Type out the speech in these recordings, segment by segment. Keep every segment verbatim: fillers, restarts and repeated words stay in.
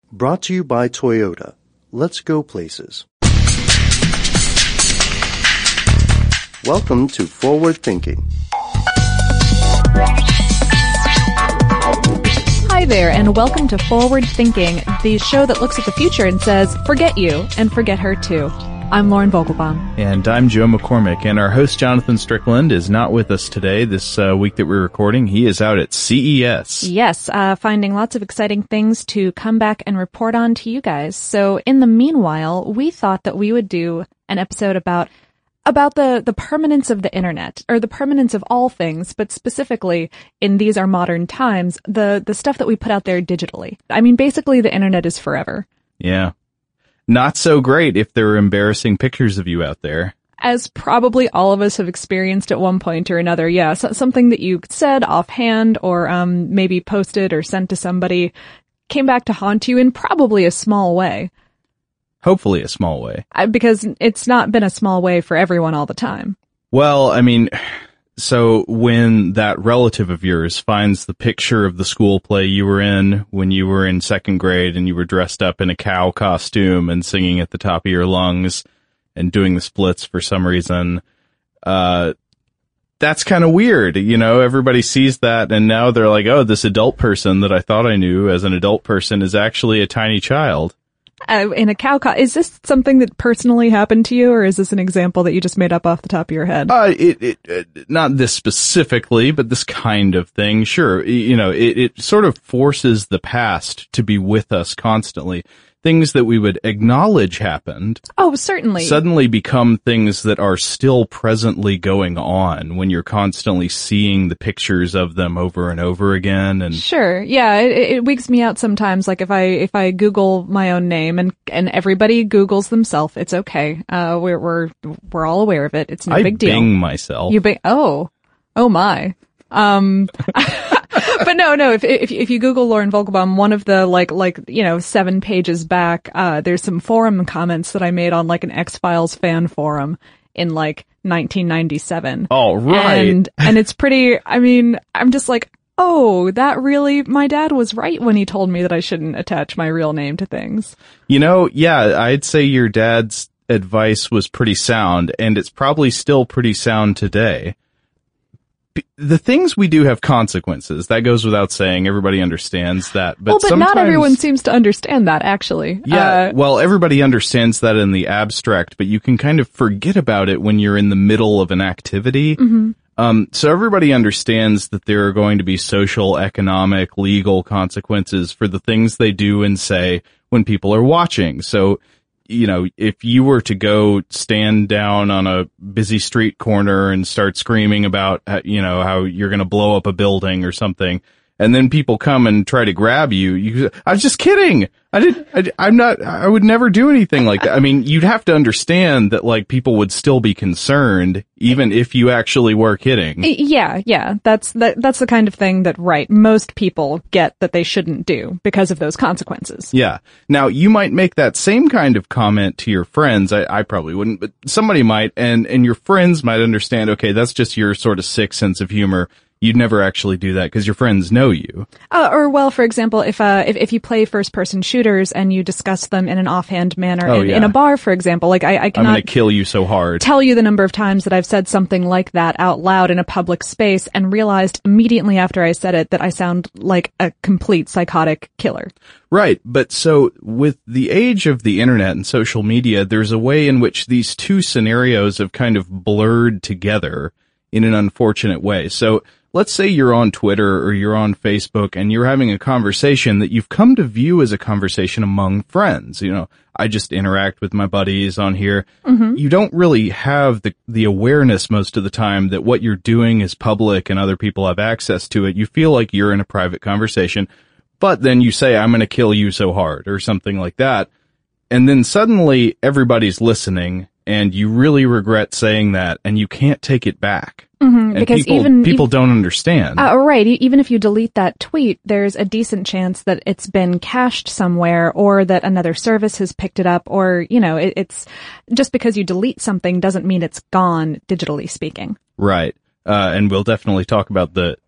Brought to you by Toyota. Let's go places. Welcome to Forward Thinking. Hi there, and welcome to Forward Thinking, the show that looks at the future and says, forget you, and forget her too. I'm Lauren Vogelbaum. And I'm Joe McCormick, and our host Jonathan Strickland is not with us today. This uh, week that we're recording, he is out at C E S. Yes, uh, finding lots of exciting things to come back and report on to you guys. So in the meanwhile, we thought that we would do an episode about about the, the permanence of the internet, or the permanence of all things, but specifically in these are modern times, the, the stuff that we put out there digitally. I mean, basically the internet is forever. Yeah. Not so great if there are embarrassing pictures of you out there. As probably all of us have experienced at one point or another, yeah, so, something that you said offhand or um maybe posted or sent to somebody came back to haunt you in probably a small way. Hopefully a small way. Uh, because it's not been a small way for everyone all the time. Well, I mean, so when that relative of yours finds the picture of the school play you were in when you were in second grade and you were dressed up in a cow costume and singing at the top of your lungs and doing the splits for some reason, uh, that's kind of weird. You know, everybody sees that and now they're like, oh, this adult person that I thought I knew as an adult person is actually a tiny child. Uh, in a cow co- is this something that personally happened to you, or is this an example that you just made up off the top of your head? Uh, it, it, uh, not this specifically, but this kind of thing. Sure. You know, it, it sort of forces the past to be with us constantly. Things that we would acknowledge happened. Oh, certainly. Suddenly become things that are still presently going on when you're constantly seeing the pictures of them over and over again. And sure. Yeah. It, it wigs me out sometimes. Like if I, if I Google my own name and, and everybody Googles themselves, it's okay. Uh, we're, we're, we're all aware of it. It's no I big deal. I Bing myself. You Bing, oh, oh my. Um, but no, no, if, if, if you Google Lauren Vogelbaum, one of the, like, like, you know, seven pages back, uh, there's some forum comments that I made on, like, an X-Files fan forum in, like, nineteen ninety-seven. Oh, right. And, and it's pretty, I mean, I'm just like, oh, that really, my dad was right when he told me that I shouldn't attach my real name to things. You know, yeah, I'd say your dad's advice was pretty sound, and it's probably still pretty sound today. The things we do have consequences. That goes without saying. Everybody understands that. But, well, but sometimes, not everyone seems to understand that, actually. Yeah, uh, well, everybody understands that in the abstract, but you can kind of forget about it when you're in the middle of an activity. Mm-hmm. Um, so everybody understands that there are going to be social, economic, legal consequences for the things they do and say when people are watching. So, you know, if you were to go stand down on a busy street corner and start screaming about, you know, how you're going to blow up a building or something, and then people come and try to grab you, you, I was just kidding. I did, I, I'm not, I would never do anything like that. I mean, you'd have to understand that, like, people would still be concerned even if you actually were kidding. Yeah, yeah. That's, that, that's the kind of thing that, right, most people get that they shouldn't do because of those consequences. Yeah. Now, you might make that same kind of comment to your friends. I, I probably wouldn't, but somebody might, and, and your friends might understand, okay, that's just your sort of sick sense of humor. You'd never actually do that because your friends know you. Uh, or, well, for example, if, uh, if, if you play first-person shooters and you discuss them in an offhand manner oh, in, yeah. in a bar, for example, like, I, I cannot I'm gonna kill you so hard. Tell you the number of times that I've said something like that out loud in a public space and realized immediately after I said it that I sound like a complete psychotic killer. Right. But so with the age of the internet and social media, there's a way in which these two scenarios have kind of blurred together in an unfortunate way. So, let's say you're on Twitter or you're on Facebook and you're having a conversation that you've come to view as a conversation among friends. You know, I just interact with my buddies on here. Mm-hmm. You don't really have the, the awareness most of the time that what you're doing is public and other people have access to it. You feel like you're in a private conversation, but then you say, I'm going to kill you so hard or something like that. And then suddenly everybody's listening and you really regret saying that and you can't take it back. Mm-hmm, and because people, even people even, don't understand. Uh, right. Even if you delete that tweet, there's a decent chance that it's been cached somewhere or that another service has picked it up or, you know, it, it's just because you delete something doesn't mean it's gone, digitally speaking. Right. Uh, and we'll definitely talk about the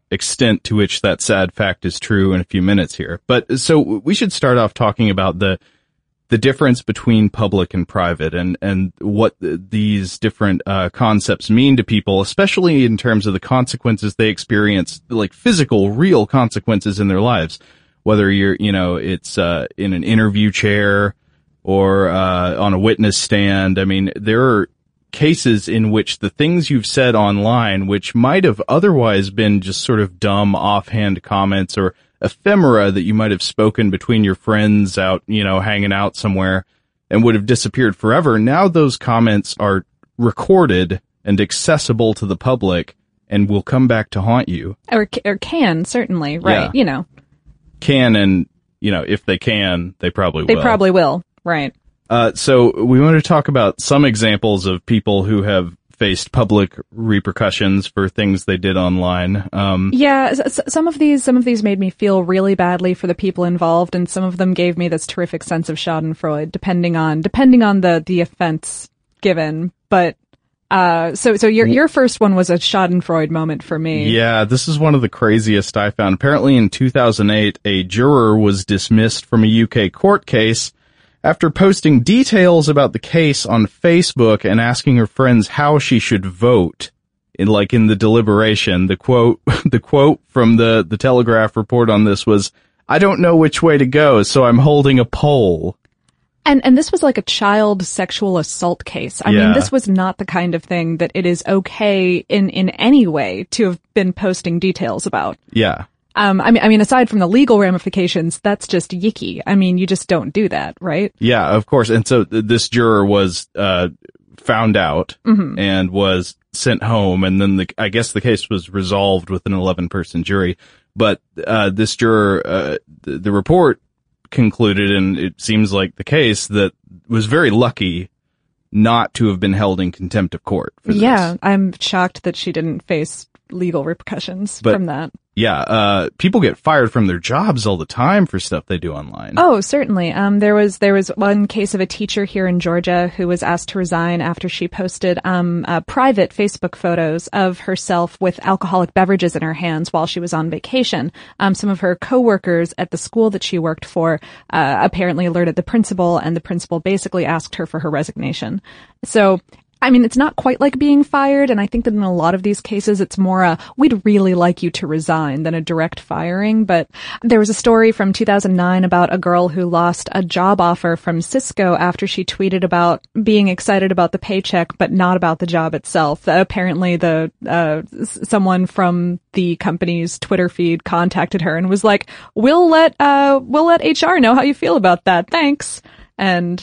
extent to which that sad fact is true in a few minutes here. But so we should start off talking about the the difference between public and private, and and what these different uh concepts mean to people, especially in terms of the consequences they experience, like physical, real consequences in their lives. Whether you're, you know, it's uh in an interview chair or uh on a witness stand. I mean, there are cases in which the things you've said online, which might have otherwise been just sort of dumb offhand comments or ephemera that you might have spoken between your friends out, you know, hanging out somewhere, and would have disappeared forever. Now those comments are recorded and accessible to the public and will come back to haunt you. Or, or can, certainly, right, Yeah. you know. Can, and, you know, if they can, they probably They will. probably will, right. Uh, so we want to talk about some examples of people who have faced public repercussions for things they did online. Um, Yeah, s- some of these, some of these made me feel really badly for the people involved, and some of them gave me this terrific sense of Schadenfreude, depending on, depending on the, the offense given. But, uh, so, so your, your first one was a Schadenfreude moment for me. Yeah, this is one of the craziest I found. Apparently in two thousand eight, a juror was dismissed from a U K court case after posting details about the case on Facebook and asking her friends how she should vote in, like, in the deliberation. The quote, the quote from the, the Telegraph report on this was, "I don't know which way to go, so I'm holding a poll." And, and this was like a child sexual assault case. I Yeah. mean, this was not the kind of thing that it is okay in, in any way to have been posting details about. Yeah. Um, I mean, I mean, aside from the legal ramifications, that's just yicky. I mean, you just don't do that, right? Yeah, of course. And so th- this juror was, uh, found out Mm-hmm. and was sent home. And then the, I guess the case was resolved with an eleven person jury. But, uh, this juror, uh, the, the report concluded, and it seems like the case, that was very lucky not to have been held in contempt of court for this. Yeah, I'm shocked that she didn't face legal repercussions But- from that. Yeah, uh, people get fired from their jobs all the time for stuff they do online. Oh, certainly. Um, there was there was one case of a teacher here in Georgia who was asked to resign after she posted um, uh, private Facebook photos of herself with alcoholic beverages in her hands while she was on vacation. Um, some of her coworkers at the school that she worked for uh, apparently alerted the principal, and the principal basically asked her for her resignation. So, I mean, it's not quite like being fired, and I think that in a lot of these cases, it's more a, we'd really like you to resign than a direct firing. But there was a story from two thousand nine about a girl who lost a job offer from Cisco after she tweeted about being excited about the paycheck, but not about the job itself. Uh, apparently, the uh, s- someone from the company's Twitter feed contacted her and was like, "We'll let uh, we'll let H R know how you feel about that. Thanks." And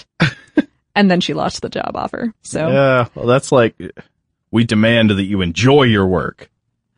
And then she lost the job offer. So, Yeah, well, that's like, we demand that you enjoy your work.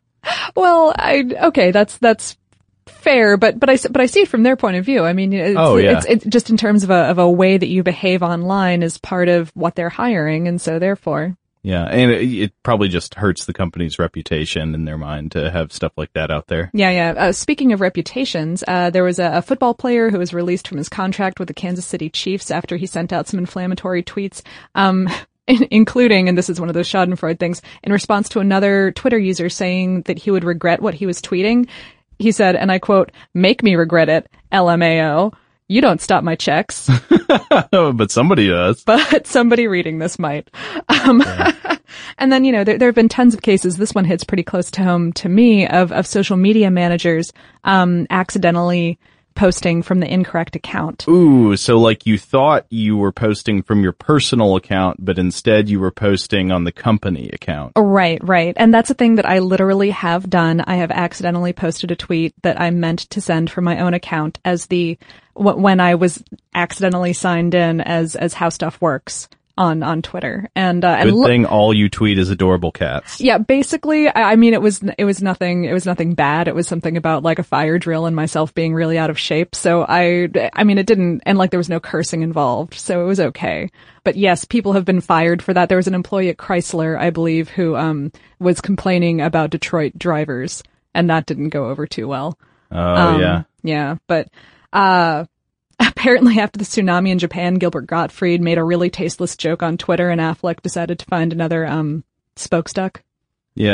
well, I, okay, that's, that's fair, but, but I, but I see it from their point of view. I mean, it's, Oh, yeah. it's, it's just in terms of a, of a way that you behave online is part of what they're hiring. And so therefore, Yeah, and it, it probably just hurts the company's reputation in their mind to have stuff like that out there. yeah, yeah. Uh, speaking of reputations, uh, there was a, a football player who was released from his contract with the Kansas City Chiefs after he sent out some inflammatory tweets, um, in, including, and this is one of those Schadenfreude things, in response to another Twitter user saying that he would regret what he was tweeting. He said, and I quote, "Make me regret it, L M A O. You don't stop my checks." But somebody does. But somebody reading this might. Um, and then, you know, there, there have been tons of cases. This one hits pretty close to home to me of, of social media managers, um, accidentally posting from the incorrect account. Ooh, so like you thought you were posting from your personal account, but instead you were posting on the company account. Right, right. And that's a thing that I literally have done. I have accidentally posted a tweet that I meant to send from my own account as the, w- when I was accidentally signed in as, as How Stuff Works on, on Twitter. And, uh, Good and lo- thing all you tweet is adorable cats. Yeah, basically, I I mean, it was, it was nothing, it was nothing bad. It was something about like a fire drill and myself being really out of shape. So I, I mean, it didn't, and like there was no cursing involved. So it was okay. But yes, people have been fired for that. There was an employee at Chrysler, I believe, who, um, was complaining about Detroit drivers, and that didn't go over too well. Oh, Um, yeah. Yeah, but, uh, apparently after the tsunami in Japan, Gilbert Gottfried made a really tasteless joke on Twitter, and Affleck decided to find another, um, spokesduck. Yeah.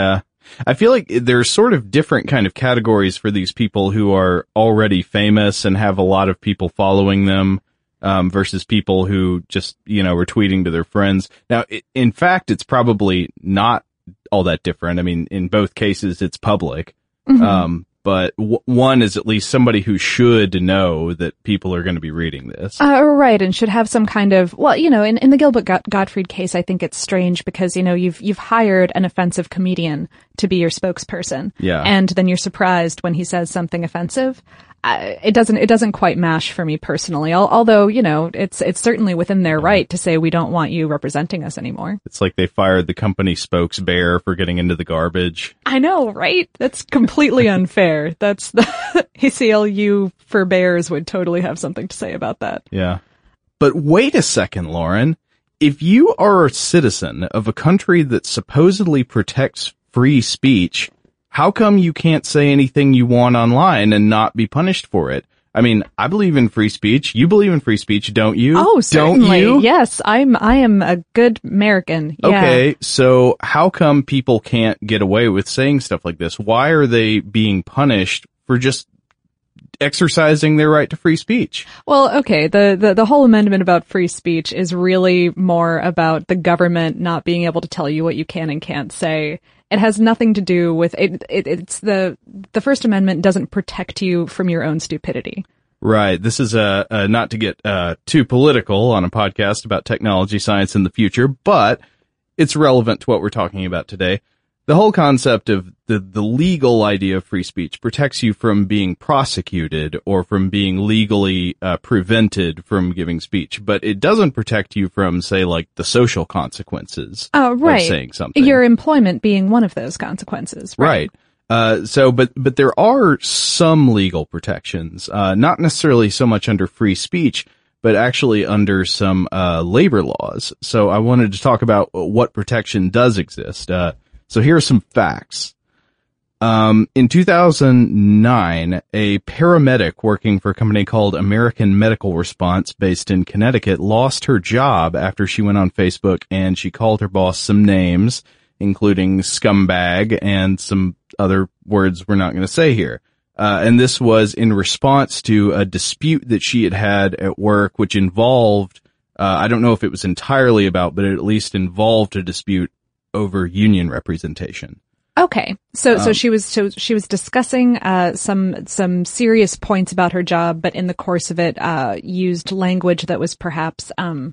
I feel like there's sort of different kind of categories for these people who are already famous and have a lot of people following them, um, versus people who just, you know, are tweeting to their friends. Now, in fact, it's probably not all that different. I mean, in both cases, it's public. Mm-hmm. Um, but w- one is at least somebody who should know that people are going to be reading this. Uh, right, and should have some kind of, well, you know, in, in the Gilbert Gottfried case, I think it's strange because, you know, you've, you've hired an offensive comedian to be your spokesperson. Yeah. And then you're surprised when he says something offensive. Uh, it doesn't, it doesn't quite mash for me personally, Al- although, you know, it's, it's certainly within their right to say we don't want you representing us anymore. It's like they fired the company spokes bear for getting into the garbage. I know, right? That's completely unfair. That's the A C L U for bears would totally have something to say about that. Yeah. But wait a second, Lauren. If you are a citizen of a country that supposedly protects free speech, how come you can't say anything you want online and not be punished for it? I mean, I believe in free speech. You believe in free speech, don't you? Oh, certainly. Don't you? Yes, I'm, I am a good American. Yeah. Okay, so how come people can't get away with saying stuff like this? Why are they being punished for just exercising their right to free speech? Well, okay, the, the, the whole amendment about free speech is really more about the government not being able to tell you what you can and can't say. It has nothing to do with it, it. It's the the First Amendment doesn't protect you from your own stupidity. Right. This is a, a not to get uh, too political on a podcast about technology, science, and the future, but it's relevant to what we're talking about today. The whole concept of the the legal idea of free speech protects you from being prosecuted or from being legally uh, prevented from giving speech, but it doesn't protect you from, say, like the social consequences oh, right. of saying something. Your employment being one of those consequences. Right. Right. Uh, so, but, but there are some legal protections, uh, not necessarily so much under free speech, but actually under some, uh, labor laws. So I wanted to talk about what protection does exist. Uh, so here are some facts. Um, in two thousand nine, a paramedic working for a company called American Medical Response based in Connecticut lost her job after she went on Facebook and she called her boss some names, including scumbag and some other words we're not going to say here. Uh, and this was in response to a dispute that she had had at work, which involved, uh, I don't know if it was entirely about, but it at least involved a dispute over union representation. Okay. So, Um, so she was, so she was discussing, uh, some, some serious points about her job, but in the course of it, uh, used language that was perhaps, um,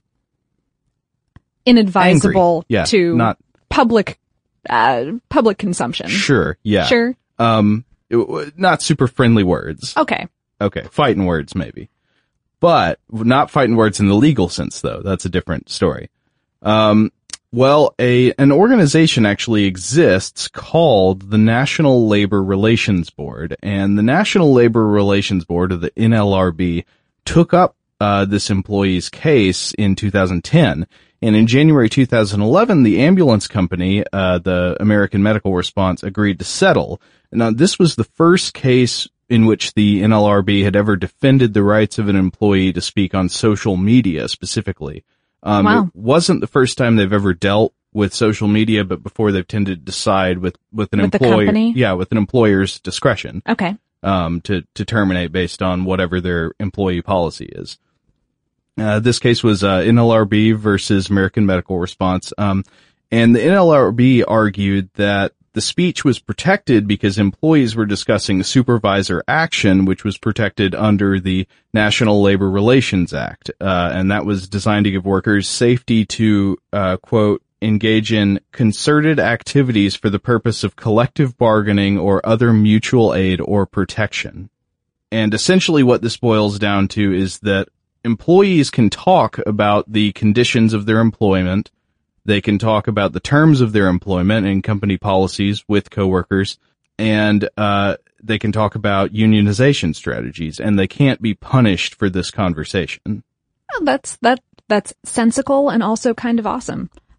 inadvisable Angry. Yeah, to not public, uh, public consumption. Sure. Yeah. Sure. Um, it, not super friendly words. Okay. Okay. Fighting words, maybe. But not fighting words in the legal sense, though. That's a different story. Um, well, a, an organization actually exists called the National Labor Relations Board, and the National Labor Relations Board, or the N L R B, took up, uh, this employee's case in two thousand ten. And in January two thousand eleven, the ambulance company, uh, the American Medical Response, agreed to settle. Now, this was the first case in which the N L R B had ever defended the rights of an employee to speak on social media specifically. Um, wow. It wasn't the first time they've ever dealt with social media, but before they've tended to decide with, with an With the employer, company? yeah, with an employer's discretion, Okay. um, to, to terminate based on whatever their employee policy is. Uh, this case was, uh, N L R B versus American Medical Response. Um, and the N L R B argued that the speech was protected because employees were discussing supervisor action, which was protected under the National Labor Relations Act. Uh, and that was designed to give workers safety to, uh, quote, engage in concerted activities for the purpose of collective bargaining or other mutual aid or protection. And essentially what this boils down to is that employees can talk about the conditions of their employment. They can talk about the terms of their employment and company policies with coworkers, and uh they can talk about unionization strategies, and they can't be punished for this conversation. Well, that's that that's sensical and also kind of awesome.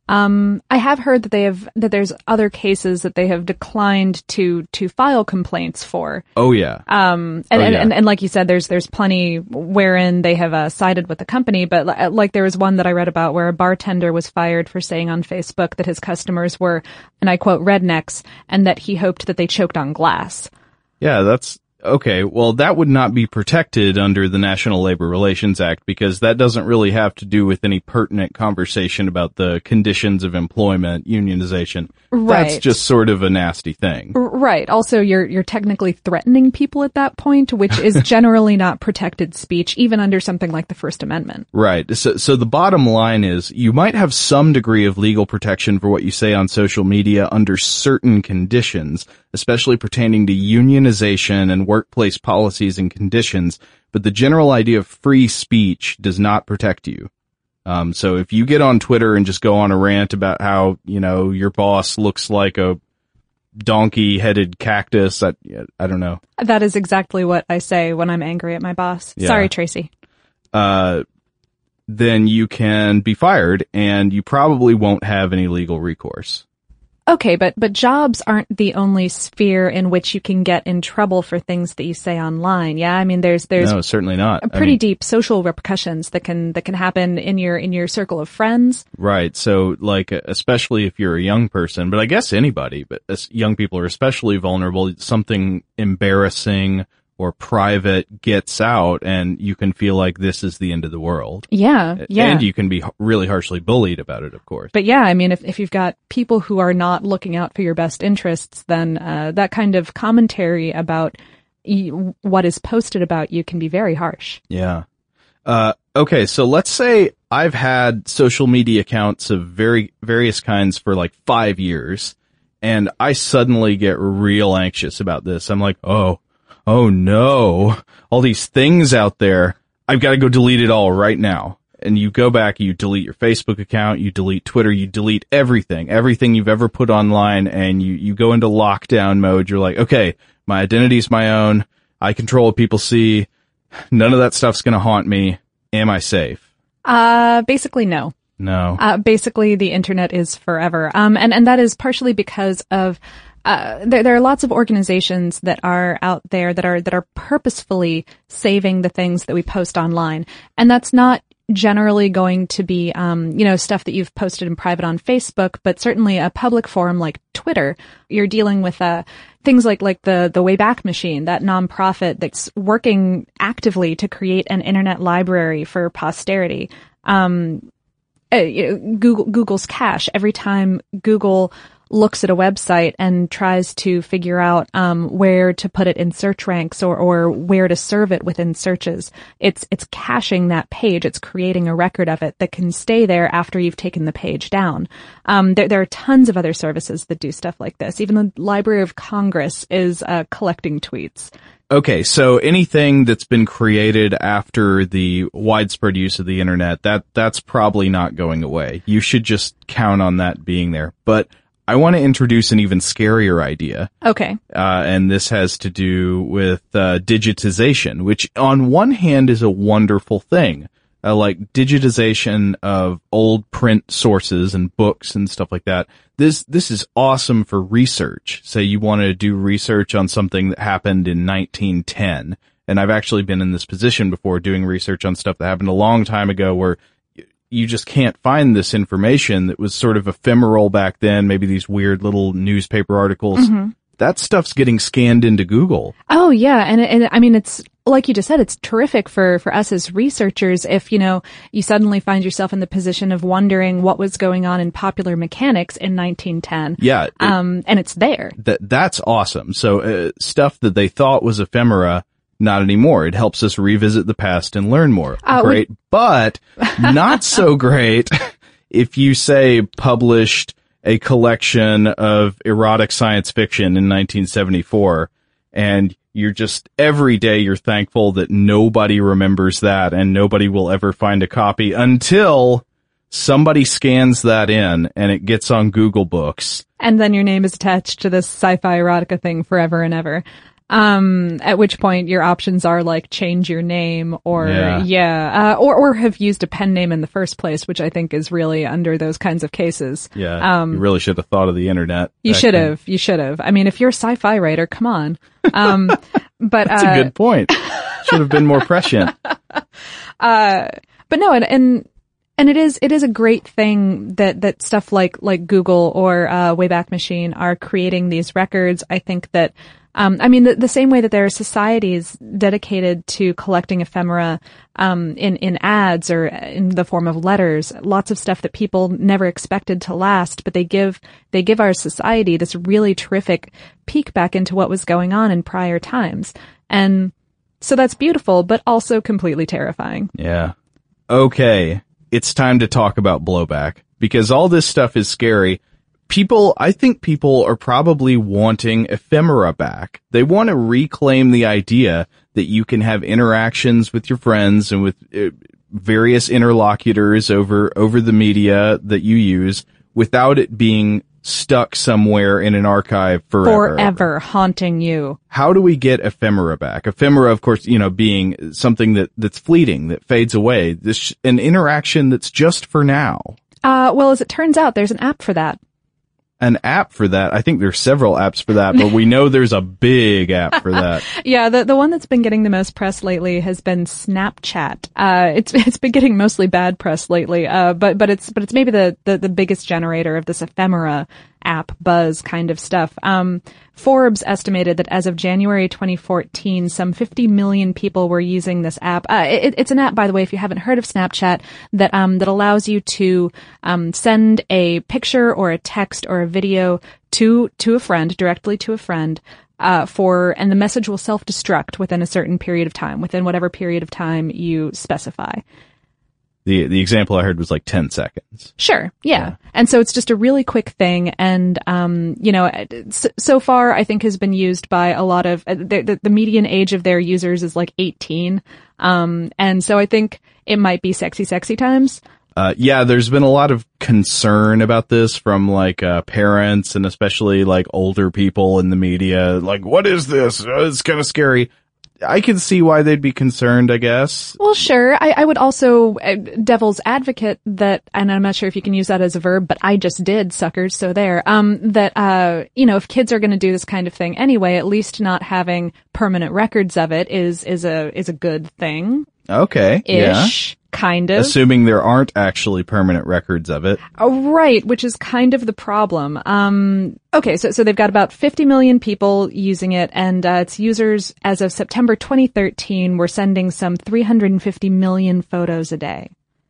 Um, I have heard that they have, that there's other cases that they have declined to, to file complaints for. Oh yeah. Um, and, oh, and, yeah. and, and like you said, there's, there's plenty wherein they have, uh, sided with the company, but li- like there was one that I read about where a bartender was fired for saying on Facebook that his customers were, and I quote, rednecks, and that he hoped that they choked on glass. Yeah, that's, okay, well, that would not be protected under the National Labor Relations Act because that doesn't really have to do with any pertinent conversation about the conditions of employment, unionization. Right. That's just sort of a nasty thing. Right. Also, you're you're technically threatening people at that point, which is generally not protected speech, even under something like the First Amendment. Right. So, so the bottom line is you might have some degree of legal protection for what you say on social media under certain conditions, especially pertaining to unionization and workplace policies and conditions, but the general idea of free speech does not protect you. Um, so if you get on Twitter and just go on a rant about how, you know, your boss looks like a donkey-headed cactus, I, I don't know. That is exactly what I say when I'm angry at my boss. Yeah. Sorry, Tracy. Uh, then you can be fired and you probably won't have any legal recourse. Okay, but, but jobs aren't the only sphere in which you can get in trouble for things that you say online. Yeah, I mean, there's, there's no, certainly not. pretty I mean, deep social repercussions that can, that can happen in your, in your circle of friends. Right. So, like, especially if you're a young person, but I guess anybody, but as young people are especially vulnerable. Something embarrassing or private gets out and you can feel like this is the end of the world. Yeah, yeah. And you can be really harshly bullied about it, of course. But yeah, I mean, if, if you've got people who are not looking out for your best interests, then uh, that kind of commentary about y- what is posted about you can be very harsh. Yeah. Uh, okay, so let's say I've had social media accounts of very various kinds for like five years, and I suddenly get real anxious about this. I'm like, oh, oh no, all these things out there. I've got to go delete it all right now. And you go back, you delete your Facebook account, you delete Twitter, you delete everything, everything you've ever put online, and you, you go into lockdown mode. You're like, okay, my identity's my own. I control what people see. None of that stuff's going to haunt me. Am I safe? Uh, basically, no. No. Uh, basically, the internet is forever. Um, and, and that is partially because of Uh, there, there are lots of organizations that are out there that are, that are purposefully saving the things that we post online. And that's not generally going to be, um, you know, stuff that you've posted in private on Facebook, but certainly a public forum like Twitter. You're dealing with, uh, things like, like the, the Wayback Machine, that nonprofit that's working actively to create an internet library for posterity. Um, uh, you know, Google, Google's cache. Every time Google looks at a website and tries to figure out um where to put it in search ranks or or where to serve it within searches, it's it's caching that page. It's creating a record of it that can stay there after you've taken the page down. Um there there are tons of other services that do stuff like this. Even the Library of Congress is uh collecting tweets. Okay, so anything that's been created after the widespread use of the internet, that that's probably not going away. You should just count on that being there. But I want to introduce an even scarier idea. Okay. Uh, and this has to do with uh, digitization, which on one hand is a wonderful thing. Uh, like digitization of old print sources and books and stuff like that. This, this is awesome for research. Say you want to do research on something that happened in nineteen ten. And I've actually been in this position before doing research on stuff that happened a long time ago where you just can't find this information that was sort of ephemeral back then, maybe these weird little newspaper articles. Mm-hmm. That stuff's getting scanned into Google. Oh, yeah. And, and I mean, it's like you just said, it's terrific for, for us as researchers if, you know, you suddenly find yourself in the position of wondering what was going on in Popular Mechanics in nineteen ten. Yeah. It, um, and it's there. That, that's awesome. So, uh, stuff that they thought was ephemera, not anymore. It helps us revisit the past and learn more. Uh, great, we- but not so great if you say published a collection of erotic science fiction in nineteen seventy-four and you're just every day you're thankful that nobody remembers that and nobody will ever find a copy until somebody scans that in and it gets on Google Books. And then your name is attached to this sci-fi erotica thing forever and ever. Um, at which point your options are like change your name or, Yeah. yeah, uh, or, or have used a pen name in the first place, which I think is really under those kinds of cases. Yeah. Um, you really should have thought of the internet. You back should then. have. You should have. I mean, if you're a sci-fi writer, come on. Um, but, That's uh, a good point. Should have been more prescient. uh, but no, and, and, and it is, it is a great thing that, that stuff like, like Google or, uh, Wayback Machine are creating these records. I think that, um, I mean, the, the same way that there are societies dedicated to collecting ephemera, um, in, in ads or in the form of letters, lots of stuff that people never expected to last, but they give, they give our society this really terrific peek back into what was going on in prior times. And so that's beautiful, but also completely terrifying. Yeah. Okay. It's time to talk about blowback because all this stuff is scary. People, I think people are probably wanting ephemera back. They want to reclaim the idea that you can have interactions with your friends and with uh, various interlocutors over, over the media that you use without it being stuck somewhere in an archive forever. Forever haunting you. How do we get ephemera back? Ephemera, of course, you know, being something that, that's fleeting, that fades away. This, an interaction that's just for now. Uh, well, as it turns out, there's an app for that. An app for that. I think there's several apps for that, but we know there's a big app for that. Yeah, the the one that's been getting the most press lately has been Snapchat. Uh, it's it's been getting mostly bad press lately. Uh, but but it's but it's maybe the the, the biggest generator of this ephemera app buzz kind of stuff. Um, Forbes estimated that as of January twenty fourteen, some fifty million people were using this app. Uh, it, it's an app, by the way, if you haven't heard of Snapchat, that um that allows you to um send a picture or a text or a video to to a friend, directly to a friend, uh for and the message will self-destruct within a certain period of time, within whatever period of time you specify. The the example I heard was like ten seconds. Sure. Yeah. Yeah. And so it's just a really quick thing. And, um, you know, so, so far I think has been used by a lot of, uh, the, the, the median age of their users is like eighteen. Um, and so I think it might be sexy, sexy times. Uh, yeah, there's been a lot of concern about this from like, uh, parents and especially like older people in the media. Like, what is this? Uh, it's kind of scary. I can see why they'd be concerned, I guess. Well, sure. I, I would also, uh, devil's advocate that, and I'm not sure if you can use that as a verb, but I just did, suckers, so there, um, that, uh, you know, if kids are going to do this kind of thing anyway, at least not having permanent records of it is, is a, is a good thing. Okay. Ish. Yeah. Kind of. Assuming there aren't actually permanent records of it. Oh, right, which is kind of the problem. Um, okay, so, so they've got about fifty million people using it, and uh, its users, as of September twenty thirteen, were sending some three hundred fifty million photos a day.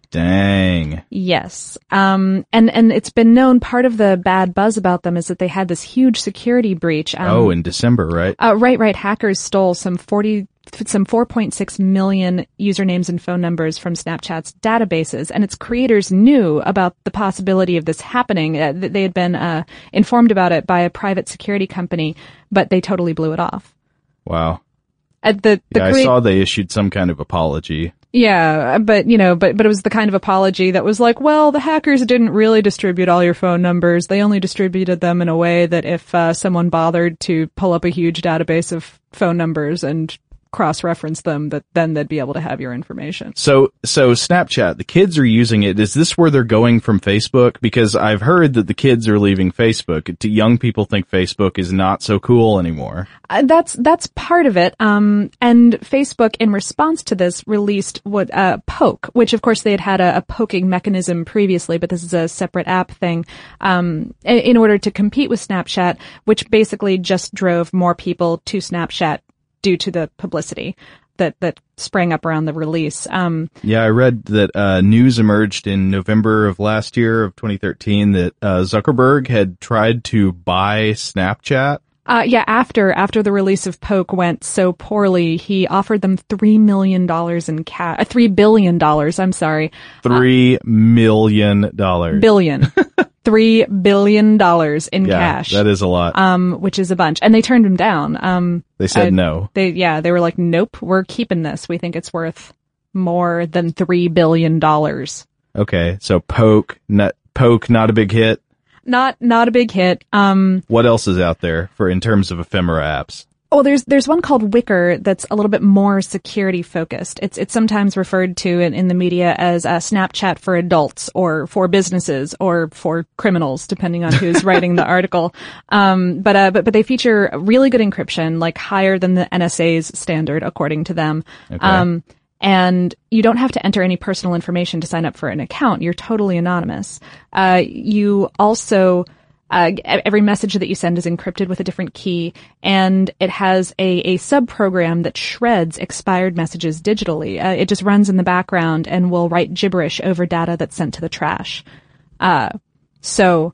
Dang. Yes. Um, and, and it's been known, part of the bad buzz about them is that they had this huge security breach. Um, Oh, in December, right? Uh, right, right. Hackers stole some forty, some four point six million usernames and phone numbers from Snapchat's databases, and its creators knew about the possibility of this happening. Uh, they had been, uh, informed about it by a private security company, but they totally blew it off. Wow. Uh, the, the Yeah, I crea- saw they issued some kind of apology. Yeah, but, you know, but, but it was the kind of apology that was like, well, the hackers didn't really distribute all your phone numbers. They only distributed them in a way that if uh, someone bothered to pull up a huge database of phone numbers and cross-reference them, that then they'd be able to have your information. So, so Snapchat, the kids are using it. Is this where they're going from Facebook? Because I've heard that the kids are leaving Facebook. Do young people think Facebook is not so cool anymore? Uh, that's, that's part of it. Um, and Facebook, in response to this, released what, uh, Poke, which of course they had had a, a poking mechanism previously, but this is a separate app thing, um, in, in order to compete with Snapchat, which basically just drove more people to Snapchat due to the publicity that, that sprang up around the release. Um, Yeah, I read that, uh, news emerged in November of last year of twenty thirteen that, uh, Zuckerberg had tried to buy Snapchat. Uh, yeah, after, after the release of Poke went so poorly, he offered them three million dollars in cash, uh, three billion dollars, I'm sorry. Three uh, million dollars. Billion. Three billion dollars in yeah, cash. That is a lot. Um, which is a bunch. And they turned him down. Um, they said I, no. They, yeah, they were like, nope, we're keeping this. We think it's worth more than three billion dollars. Okay. So Poke, not, Poke, not a big hit. Not, not a big hit. Um, what else is out there for in terms of ephemera apps? Oh, there's there's one called Wickr that's a little bit more security focused. It's it's sometimes referred to in, in the media as a Snapchat for adults or for businesses or for criminals, depending on who's writing the article. Um, but uh, but but they feature really good encryption, like higher than the N S A's standard, according to them. Okay. Um, and you don't have to enter any personal information to sign up for an account. You're totally anonymous. Uh, you also Uh, every message that you send is encrypted with a different key, and it has a, a sub-program that shreds expired messages digitally. Uh, it just runs in the background and will write gibberish over data that's sent to the trash. Uh, so,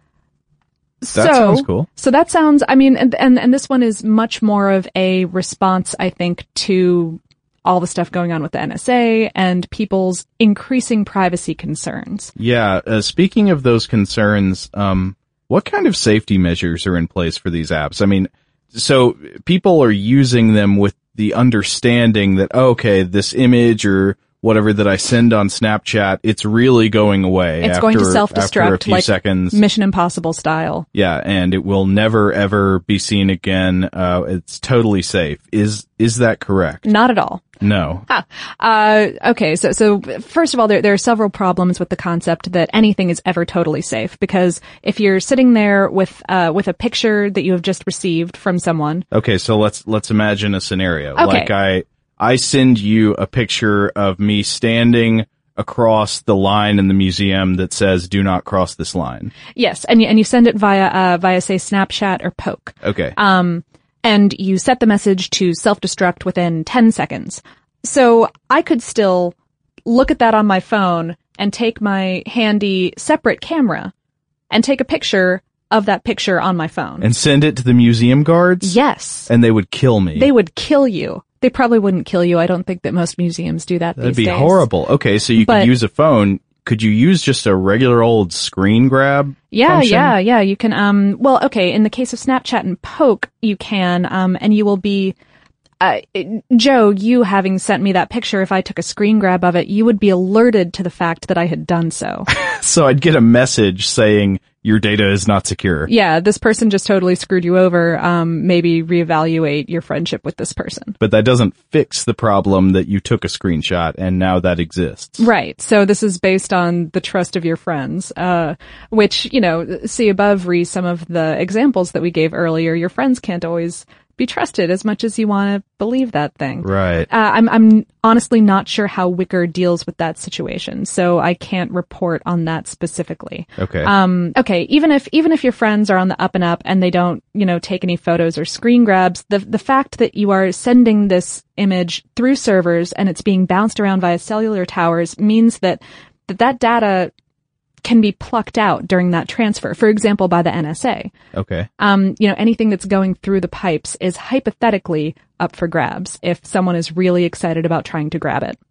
That so, sounds cool. So that sounds, I mean, and, and, and this one is much more of a response, I think, to all the stuff going on with the N S A and people's increasing privacy concerns. Yeah. Uh, speaking of those concerns, um, what kind of safety measures are in place for these apps? I mean, so people are using them with the understanding that, okay, this image or whatever that I send on Snapchat, it's really going away. It's after, going to after a self-destruct few like seconds. Mission Impossible style. Yeah, and it will never ever be seen again. Uh, it's totally safe. Is is that correct? Not at all. No. Huh. Uh, okay, so, so first of all, there, there are several problems with the concept that anything is ever totally safe, because if you're sitting there with, uh, with a picture that you have just received from someone. Okay, so let's, let's imagine a scenario. Okay. Like I, I send you a picture of me standing across the line in the museum that says, do not cross this line. Yes, and you, and you send it via, uh, via, say, Snapchat or Poke. Okay. Um, and you set the message to self-destruct within ten seconds. So I could still look at that on my phone and take my handy separate camera and take a picture of that picture on my phone. And send it to the museum guards? Yes. And they would kill me. They would kill you. They probably wouldn't kill you. I don't think that most museums do that That'd these be days. horrible. Okay, so you But- could use a phone. Could you use just a regular old screen grab Yeah, function? yeah, yeah. You can, um, well, okay, in the case of Snapchat and Poke, you can, um, and you will be, uh, Joe, you having sent me that picture, if I took a screen grab of it, you would be alerted to the fact that I had done so. So I'd get a message saying your data is not secure. Yeah, this person just totally screwed you over. Um, maybe reevaluate your friendship with this person. But that doesn't fix the problem that you took a screenshot and now that exists. Right. So this is based on the trust of your friends, uh, which, you know, see above, re some of the examples that we gave earlier. Your friends can't always be trusted as much as you want to believe that thing. Right. Uh, I'm, I'm honestly not sure how Wickr deals with that situation, so I can't report on that specifically. Okay. Um, okay. Even if, even if your friends are on the up and up and they don't, you know, take any photos or screen grabs, the, the fact that you are sending this image through servers and it's being bounced around via cellular towers means that, that that data can be plucked out during that transfer, for example, by the N S A. Okay. Um, you know, anything that's going through the pipes is hypothetically up for grabs if someone is really excited about trying to grab it.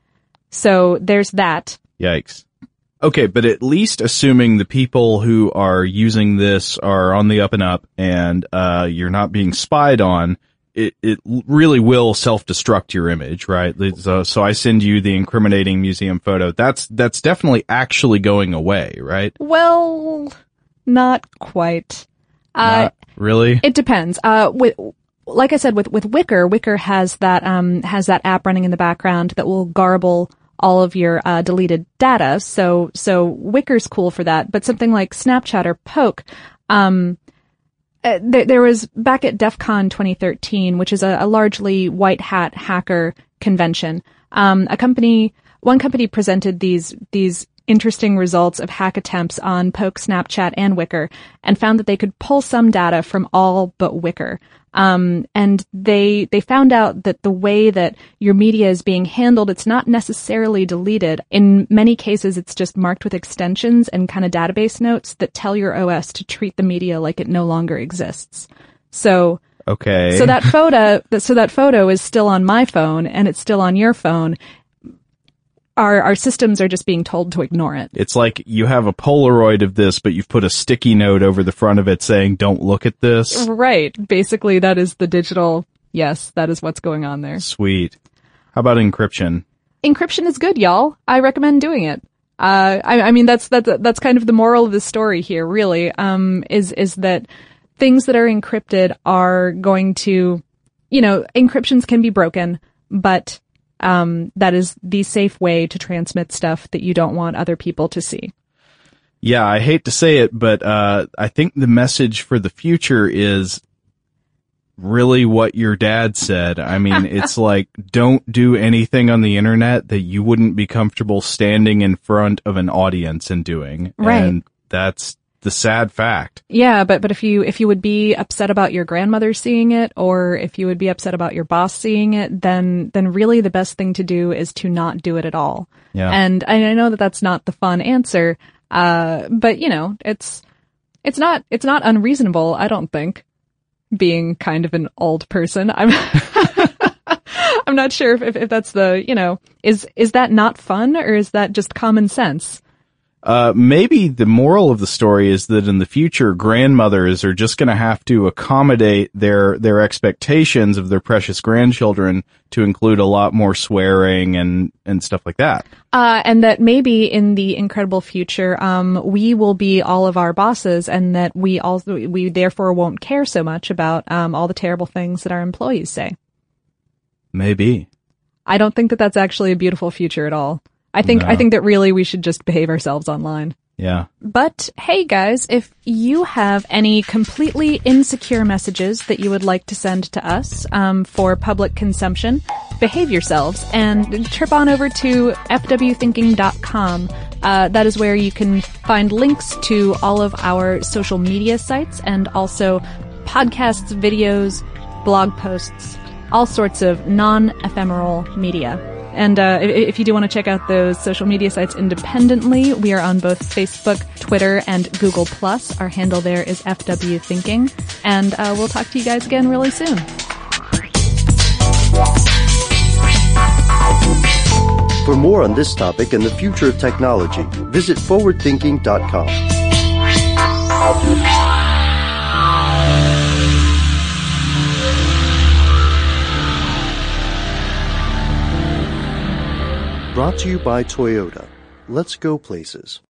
So there's that. Yikes. Okay, but at least assuming the people who are using this are on the up and up and uh you're not being spied on, it it really will self-destruct your image, right? So, so I send you the incriminating museum photo. That's that's definitely actually going away, right? Well, not quite. Uh, Not really? It depends. Uh, with, like I said, with, with Wickr, Wickr has that, um, has that app running in the background that will garble all of your, uh, deleted data. So, so Wickr's cool for that. But something like Snapchat or Poke, um, uh, there, there was back at DEF CON twenty thirteen, which is a, a largely white hat hacker convention. Um, a company, one company presented these, these interesting results of hack attempts on Poke, Snapchat, and Wickr, and found that they could pull some data from all but Wickr. Um, and they, they found out that the way that your media is being handled, it's not necessarily deleted. In many cases, it's just marked with extensions and kind of database notes that tell your O S to treat the media like it no longer exists. So, okay. so that photo, so that photo is still on my phone and it's still on your phone. Our, our systems are just being told to ignore it. It's like you have a Polaroid of this, but you've put a sticky note over the front of it saying, don't look at this. Right. Basically, that is the digital, yes, that is what's going on there. Sweet. How about encryption? Encryption is good, y'all. I recommend doing it. Uh, I, I mean, that's, that's, that's kind of the moral of the story here, really, um, is, is that things that are encrypted are going to you know, encryptions can be broken, but um, that is the safe way to transmit stuff that you don't want other people to see. Yeah, I hate to say it, but uh, I think the message for the future is really what your dad said. I mean, it's like, don't do anything on the internet that you wouldn't be comfortable standing in front of an audience and doing. Right. And that's the sad fact. Yeah, but but if you if you would be upset about your grandmother seeing it, or if you would be upset about your boss seeing it, then then really the best thing to do is to not do it at all. Yeah. And I know that that's not the fun answer, uh, but you know, it's it's not it's not unreasonable, I don't think, being kind of an old person. I'm I'm not sure if, if if that's the, you know, is is that not fun, or is that just common sense? Uh, maybe the moral of the story is that in the future, grandmothers are just going to have to accommodate their, their expectations of their precious grandchildren to include a lot more swearing and, and stuff like that. Uh, and that maybe in the incredible future, um, we will be all of our bosses, and that we also, we therefore won't care so much about, um, all the terrible things that our employees say. Maybe. I don't think that that's actually a beautiful future at all. I think, No. I think that really we should just behave ourselves online. Yeah. But hey guys, if you have any completely insecure messages that you would like to send to us um, for public consumption, behave yourselves and trip on over to f w thinking dot com. Uh, that is where you can find links to all of our social media sites, and also podcasts, videos, blog posts, all sorts of non-ephemeral media. And uh, if, if you do want to check out those social media sites independently, we are on both Facebook, Twitter, and Google Plus. Our handle there is F W Thinking. And uh, we'll talk to you guys again really soon. For more on this topic and the future of technology, visit forward thinking dot com. Brought to you by Toyota. Let's go places.